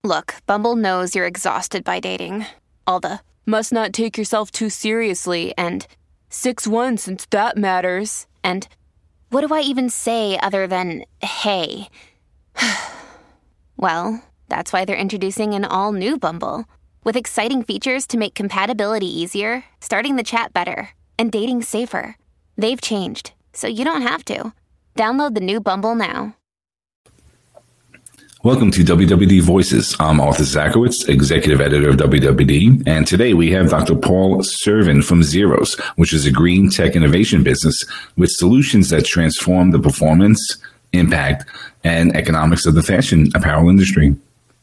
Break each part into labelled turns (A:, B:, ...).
A: Look, Bumble knows you're exhausted by dating. All the must not take yourself too seriously and 6'1" since that matters. And what do I even say other than hey? Well, that's why they're introducing an all-new Bumble with exciting features to make compatibility easier, starting the chat better, and dating safer. They've changed, so you don't have to. Download the new Bumble now.
B: Welcome to WWD Voices. I'm Arthur Zakowitz, executive editor of WWD, and today we have Dr. Paul Servin from Xeros, which is a green tech innovation business with solutions that transform the performance, impact, and economics of the fashion apparel industry.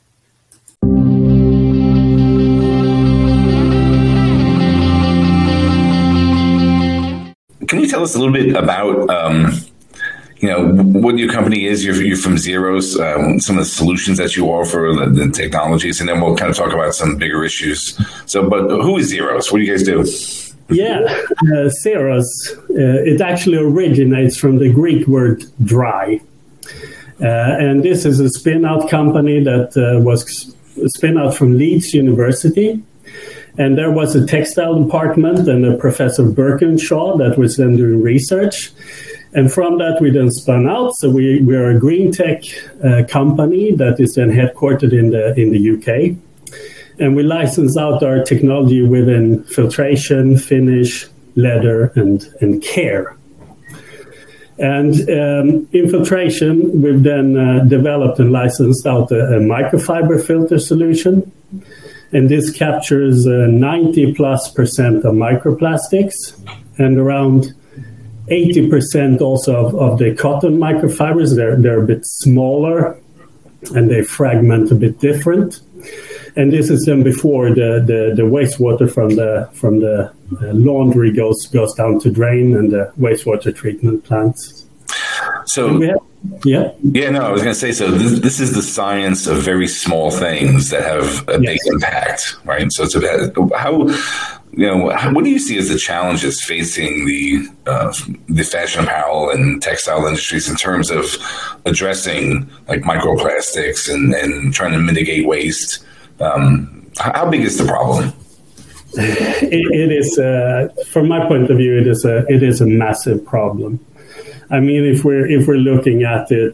B: Can you tell us a little bit about, what your company is? You're from Xeros, some of the solutions that you offer, the technologies, and then we'll kind of talk about some bigger issues. But who is Xeros? What do you guys do?
C: Yeah, Xeros, it actually originates from the Greek word dry. And this is a spin-out company that was a spin-out from Leeds University. And there was a textile department and a Professor Birkinshaw that was then doing research. And from that, we then spun out. So we are a green tech company that is then headquartered in the UK. And we license out our technology within filtration, finish, leather, and care. And in filtration, we've then developed and licensed out a microfiber filter solution. And this captures 90+% of microplastics and around 80% also of the cotton microfibers. They're a bit smaller and they fragment a bit different. And this is then before the wastewater from the laundry goes down to drain and the wastewater treatment plants.
B: So I was going to say, so this is the science of very small things that have a big impact, right? So it's about what do you see as the challenges facing the fashion apparel and textile industries in terms of addressing like microplastics and trying to mitigate waste? How big is the problem?
C: It is, from my point of view, it is a massive problem. I mean, if we're looking at it,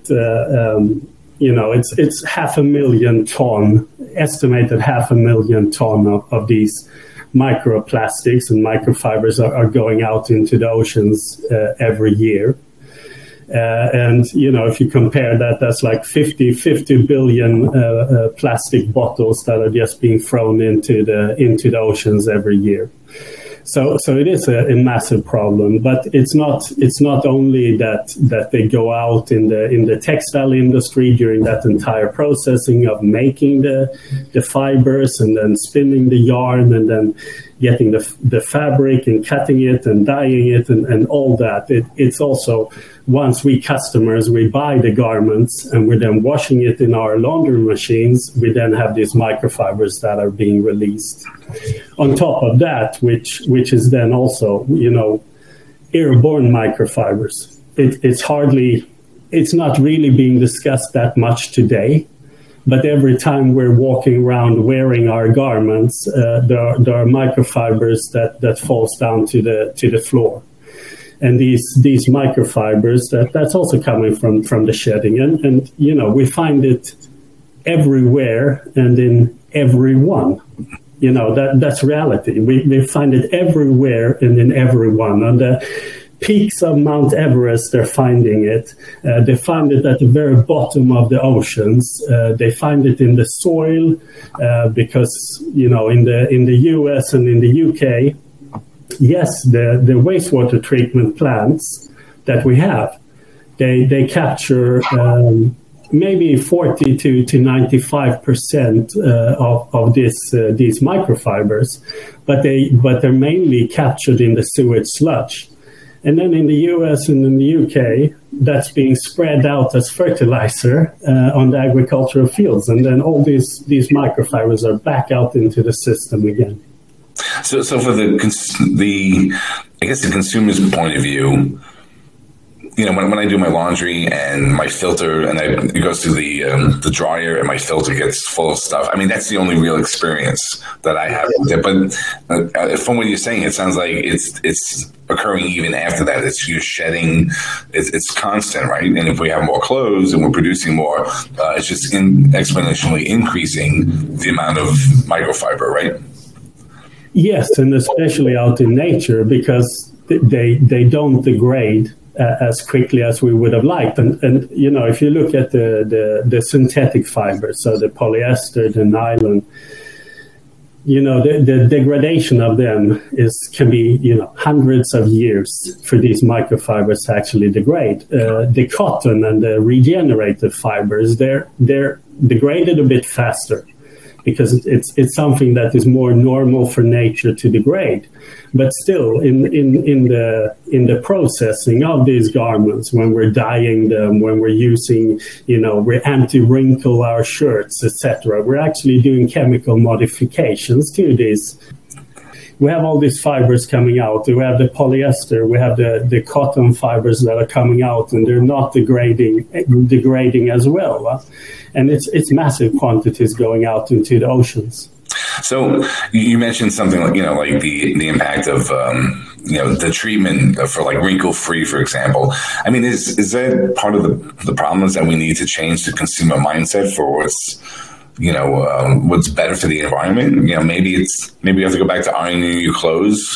C: it's 500,000 ton, estimated 500,000 ton of these microplastics and microfibers are going out into the oceans every year. And, if you compare that, that's like 50 billion plastic bottles that are just being thrown into the oceans every year. So it is a massive problem, but it's not only that they go out in the textile industry during that entire processing of making the fibers and then spinning the yarn and then getting the fabric and cutting it and dyeing it and all that. It's also, once we customers, we buy the garments and we're then washing it in our laundry machines, we then have these microfibers that are being released. On top of that, which is then also, airborne microfibers. It's not really being discussed that much today. But every time we're walking around wearing our garments, there are microfibers that falls down to the floor, and these microfibers that's also coming from the shedding, and we find it everywhere and in everyone. That's reality. We find it everywhere and in everyone. On the peaks of Mount Everest, they're finding it. They find it at the very bottom of the oceans. They find it in the soil because, in the US and in the UK, yes, the wastewater treatment plants that we have, they capture maybe 40 to 95% of these microfibers, but they're mainly captured in the sewage sludge. And then in the US and in the UK, that's being spread out as fertilizer on the agricultural fields. And then all these microfibers are back out into the system again. So
B: for the consumer's point of view, when I do my laundry and my filter and it goes through the dryer and my filter gets full of stuff. I mean, that's the only real experience that I have with it. But from what you're saying, it sounds like it's occurring even after that. You're shedding. It's constant, right? And if we have more clothes and we're producing more, it's just exponentially increasing the amount of microfiber, right?
C: Yes, and especially out in nature, because they don't degrade as quickly as we would have liked. And if you look at the synthetic fibers, so the polyester, the nylon, the degradation of them can be hundreds of years for these microfibers to actually degrade. The cotton and the regenerated fibers, they're degraded a bit faster, because it's something that is more normal for nature to degrade. But still, in the processing of these garments, when we're dyeing them, when we're using, we anti-wrinkle our shirts, etc., we're actually doing chemical modifications to these. We have all these fibers coming out. We have the polyester, we have the cotton fibers that are coming out, and they're not degrading as well. And it's massive quantities going out into the oceans.
B: So you mentioned something like the impact of the treatment for like wrinkle free, for example. I mean, is that part of the problems that we need to change the consumer mindset for what's better for the environment? Maybe you have to go back to ironing your clothes.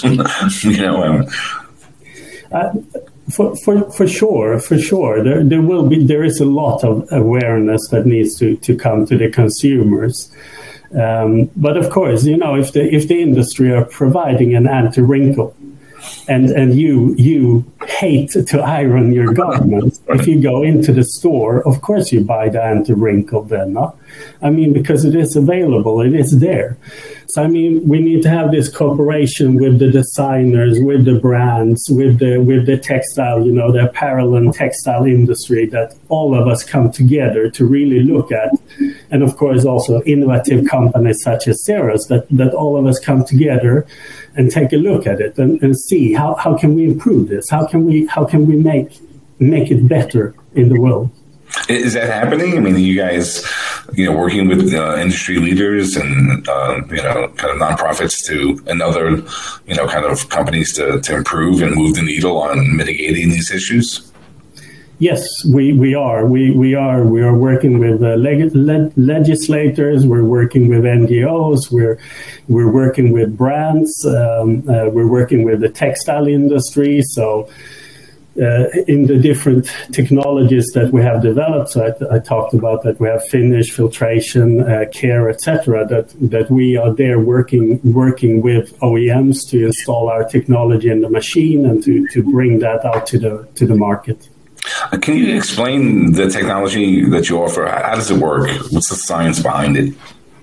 B: For sure, there is a lot of awareness that needs to come to the consumers. But of course, if the industry are providing an anti-wrinkle, and you hate to iron your garments, if you go into the store, of course you buy the anti-wrinkle then, no? I mean, because it is available, it is there. So, I mean, we need to have this cooperation with the designers, with the brands, with the textile, the apparel and textile industry, that all of us come together to really look at. And of course, also innovative companies such as Ceros, that all of us come together and take a look at it and see how can we improve this? How can we make it better in the world? Is that happening? I mean, are you guys, working with industry leaders and, kind of nonprofits and other, kind of companies to improve and move the needle on mitigating these issues?
C: Yes, we are. We are working with legislators. We're working with NGOs. We're working with brands. We're working with the textile industry. So, in the different technologies that we have developed, so I talked about that we have finish, filtration, care, etc. That we are there working with OEMs to install our technology in the machine and to bring that out to the market.
B: Can you explain the technology that you offer? How does it work? What's the science behind it?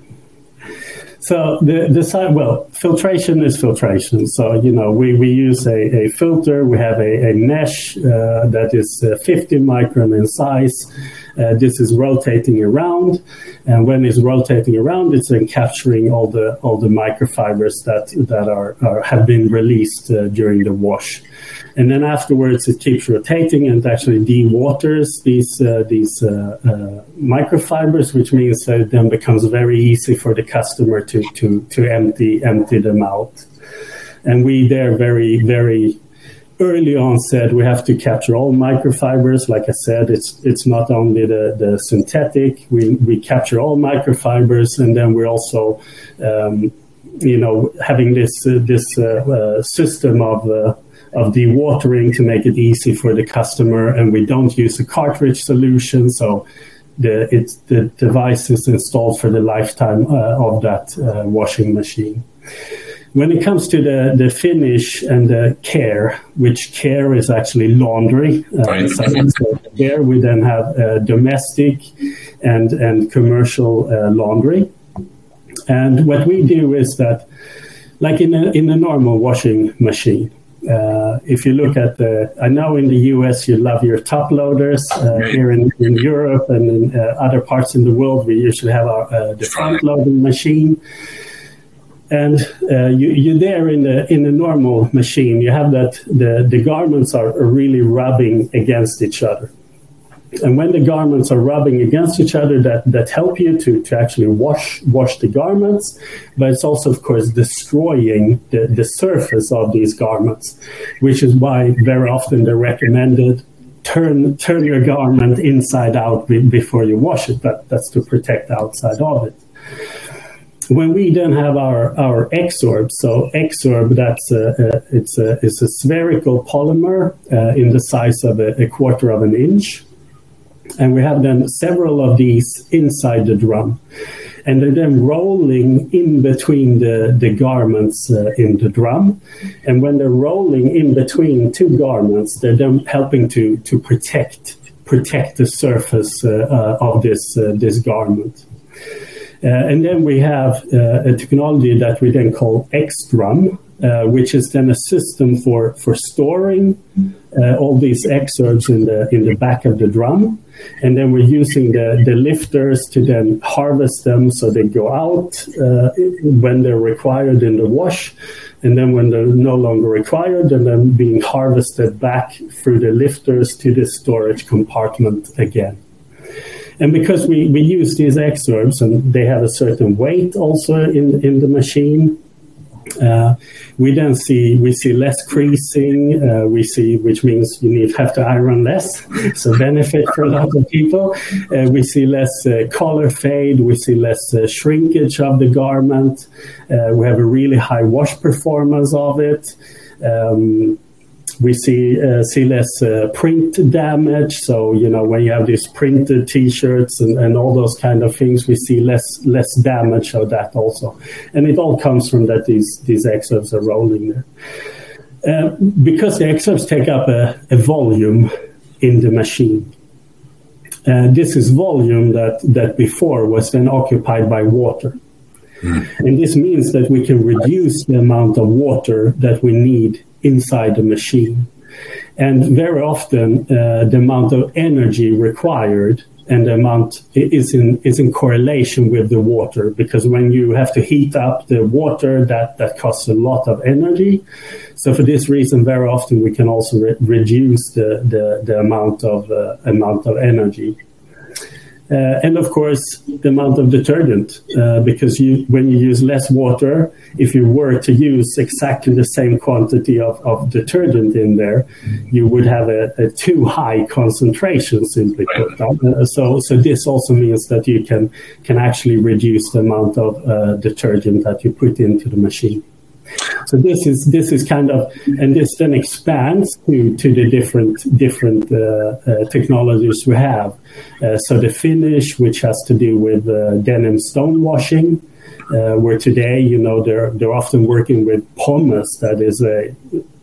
C: So filtration is filtration. So, we use a filter. We have a mesh that is 50 micron in size. This is rotating around, and when it's rotating around, it's then capturing all the microfibers that have been released during the wash. And then afterwards, it keeps rotating and actually dewaters these microfibers, which means that it then becomes very easy for the customer to empty them out. And we there very, very early on said we have to capture all microfibers. Like I said, it's not only the synthetic. We capture all microfibers, and then we're also having this system of dewatering to make it easy for the customer, and we don't use a cartridge solution, so the device is installed for the lifetime of that washing machine. When it comes to the finish and the care, which care is actually laundry, so there we then have domestic and commercial laundry. And what we do is that, like in a normal washing machine, if you look at I know in the US you love your top loaders. Here in Europe and in other parts in the world, we usually have the front loading machine. And you there in a normal machine, you have that the garments are really rubbing against each other. And when the garments are rubbing against each other, that help you to actually wash the garments, but it's also, of course, destroying the surface of these garments, which is why very often they're recommended turn your garment inside out before you wash it. That's to protect the outside of it. When we then have our Exorb, so Exorb, it's a spherical polymer in the size of a quarter of an inch. And we have then several of these inside the drum. And they're then rolling in between the garments in the drum. And when they're rolling in between two garments, they're then helping to protect the surface of this garment. And then we have a technology that we then call X-Drum, which is then a system for storing all these Exorbs in the back of the drum. And then we're using the lifters to then harvest them so they go out when they're required in the wash. And then when they're no longer required, they're then being harvested back through the lifters to the storage compartment again. And because we use these Exorbs and they have a certain weight also in the machine, we see less creasing, which means you have to iron less, so benefit for a lot of people. We see less color fade, we see less shrinkage of the garment. We have a really high wash performance of it. We see less print damage. So, when you have these printed T-shirts and all those kind of things, we see less damage of that also. And it all comes from that these Exorbs are rolling there. Because the Exorbs take up a volume in the machine. This is volume that before was then occupied by water. And this means that we can reduce the amount of water that we need inside the machine. And very often the amount of energy required and the amount is in correlation with the water, because when you have to heat up the water, that costs a lot of energy. So for this reason, very often we can also reduce the amount of energy. And of course, the amount of detergent, because when you use less water, if you were to use exactly the same quantity of detergent in there, you would have a too high concentration, simply put. So this also means that you can actually reduce the amount of detergent that you put into the machine. So this is kind of, and this then expands to the different technologies we have. So the finish, which has to do with denim stone washing, where today, they're often working with pumice. That is a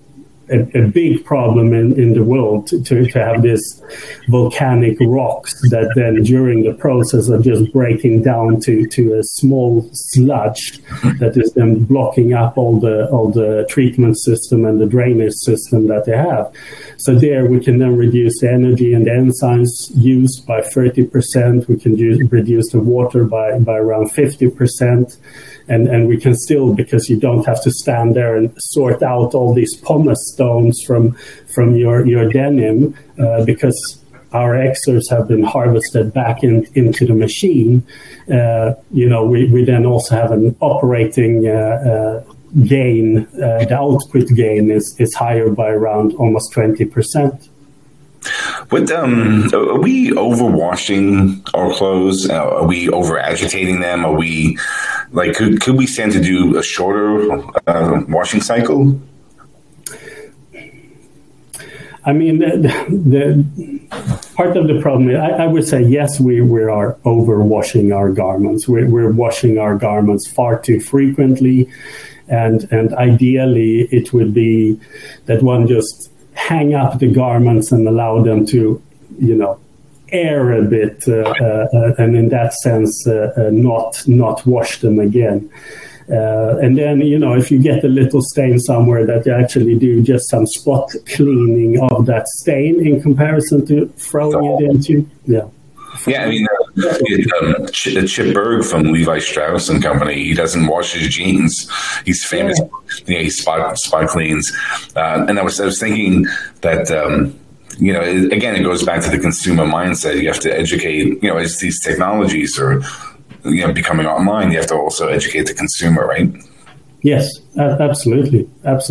C: big problem in the world to have this volcanic rocks that then during the process of just breaking down to a small sludge that is then blocking up all the treatment system and the drainage system that they have. So there we can then reduce the energy and the enzymes used by 30%. We can reduce the water by around 50%. And we can still, because you don't have to stand there and sort out all these pumice stones from your denim, because our Exorbs have been harvested back into the machine. We then also have an operating gain. The output gain is higher by around almost 20%.
B: But are we overwashing our clothes? Are we over agitating them? Are we could we stand to do a shorter washing cycle?
C: I mean, the part of the problem is, I would say, yes, we are overwashing our garments. We're washing our garments far too frequently. And ideally, it would be that one just hang up the garments and allow them to, air a bit, and in that sense, not wash them again. And then, if you get a little stain somewhere, that you actually do just some spot cleaning of that stain in comparison to throwing it into.
B: Yeah, I mean, Chip Bergh from Levi Strauss and Company. He doesn't wash his jeans. He's famous. Yeah. He spot cleans. And I was thinking that, again, it goes back to the consumer mindset. You have to educate, as these technologies are, becoming online, you have to also educate the consumer, right?
C: Yes, absolutely.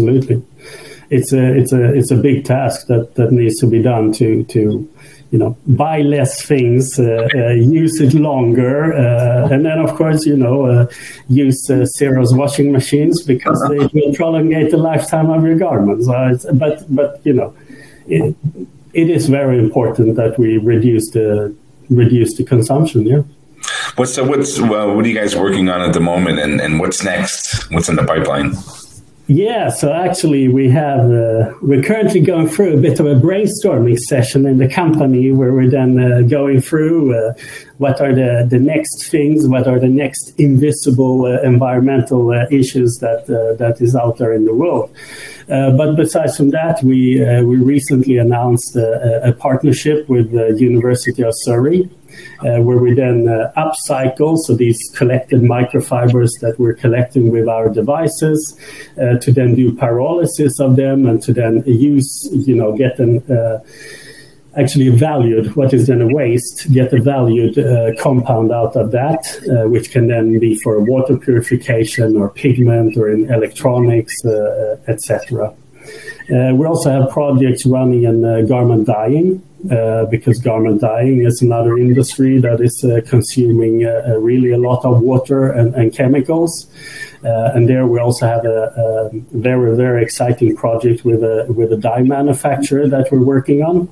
C: It's a big task that needs to be done to buy less things, use it longer, and then of course use Xerox washing machines because they will prolongate the lifetime of your garments. But it is very important that we reduce the consumption. Yeah.
B: What are you guys working on at the moment, and what's next? What's in the pipeline?
C: Yeah, so actually we're currently going through a bit of a brainstorming session in the company where we're then going through what are the next things, what are the next invisible environmental issues that is out there in the world. But besides from that, we recently announced a partnership with the University of Surrey, where we then upcycle, so these collected microfibers that we're collecting with our devices, to then do pyrolysis of them and to then get them actually valued, what is then a waste, get a valued compound out of that, which can then be for water purification or pigment or in electronics, etc. We also have projects running in garment dyeing, because garment dyeing is another industry that is consuming really a lot of water and chemicals. And there we also have a very, very exciting project with a dye manufacturer that we're working on.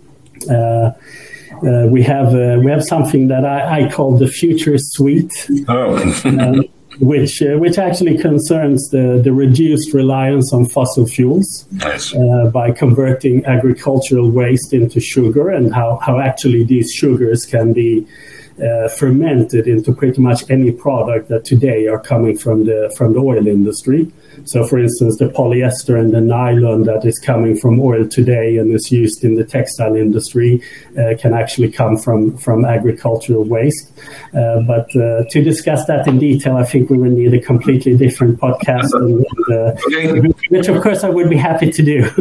C: We have something that I call the Future Suite. Oh. Which actually concerns the reduced reliance on fossil fuels. Nice. By converting agricultural waste into sugar, and how actually these sugars can be fermented into pretty much any product that today are coming from the oil industry. So, for instance, the polyester and the nylon that is coming from oil today and is used in the textile industry can actually come from agricultural waste. But to discuss that in detail, I think we will need a completely different podcast, which of course I would be happy to do.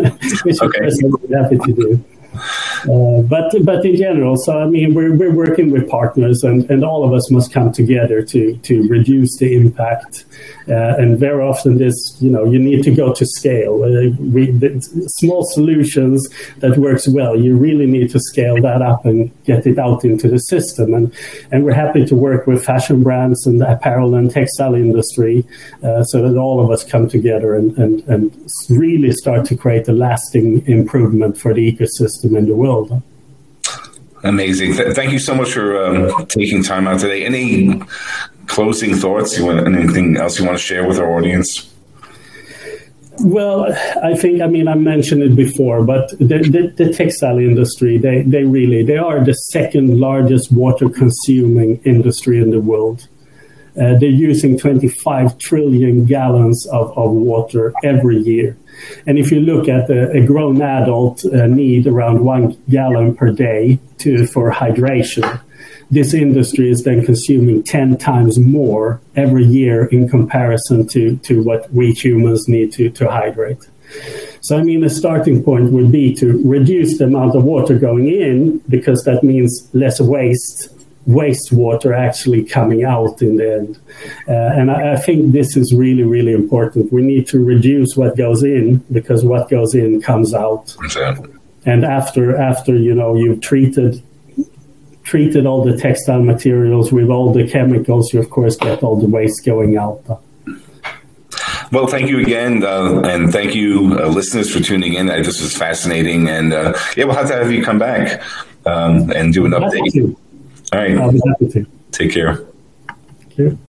C: But in general, so I mean, we're working with partners, and all of us must come together to reduce the impact. And very often, you need to go to scale. Small solutions that works well, you really need to scale that up and get it out into the system. And we're happy to work with fashion brands and the apparel and textile industry, so that all of us come together and really start to create a lasting improvement for the ecosystem in the world.
B: Amazing. Thank you so much for taking time out today. Any closing thoughts? Anything else you want to share with our audience?
C: Well, I mentioned it before, but the textile industry, they are the second largest water consuming industry in the world. They're using 25 trillion gallons of water every year. And if you look at a grown adult need around 1 gallon per day for hydration, this industry is then consuming 10 times more every year in comparison to what we humans need to hydrate. So, the starting point would be to reduce the amount of water going in, because that means less wastewater actually coming out in the end. And I think this is really, really important. We need to reduce what goes in, because what goes in comes out. Exactly. And after you've treated all the textile materials with all the chemicals, you of course get all the waste going out.
B: Well, thank you again, and thank you, listeners, for tuning in. This was fascinating, and we'll have to have you come back and do an update. All right.
C: I'll be happy to.
B: Take care.
C: Thank you.